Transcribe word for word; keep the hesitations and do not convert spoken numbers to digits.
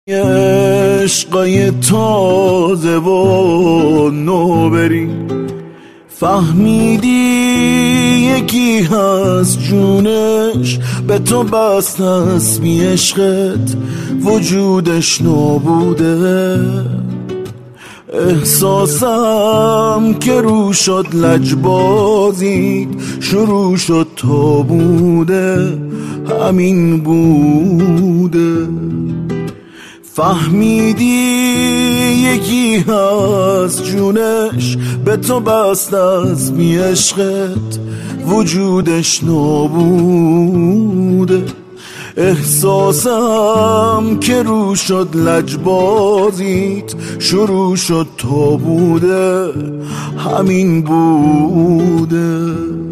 عشقای تازه و نو بری، فهمیدی یکی هست جونش به تو بست است، بی عشقت وجودش نابوده. احساسم که رو شد لجبازید، شروع شد تا بوده همین بوده. فهمیدی یکی هست جونش به تو بست از، بی عشقت وجودش نابوده. احساسم که رو شد لجبازید، شروع شد تا بوده همین بوده.